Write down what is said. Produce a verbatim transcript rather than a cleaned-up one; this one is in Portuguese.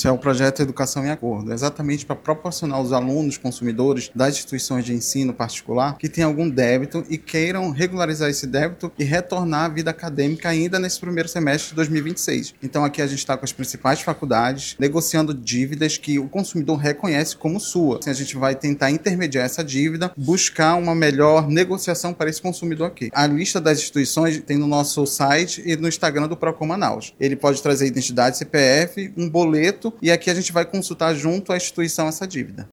Isso é o projeto Educação em Acordo, exatamente para proporcionar aos alunos, consumidores das instituições de ensino particular que têm algum débito e queiram regularizar esse débito e retornar à vida acadêmica ainda nesse primeiro semestre de dois mil e vinte e seis. Então aqui a gente está com as principais faculdades negociando dívidas que o consumidor reconhece como sua. Assim, a gente vai tentar intermediar essa dívida, buscar uma melhor negociação para esse consumidor aqui. A lista das instituições tem no nosso site e no Instagram do Procon Manaus. Ele pode trazer identidade, C P F, um boleto e aqui a gente vai consultar junto à instituição essa dívida.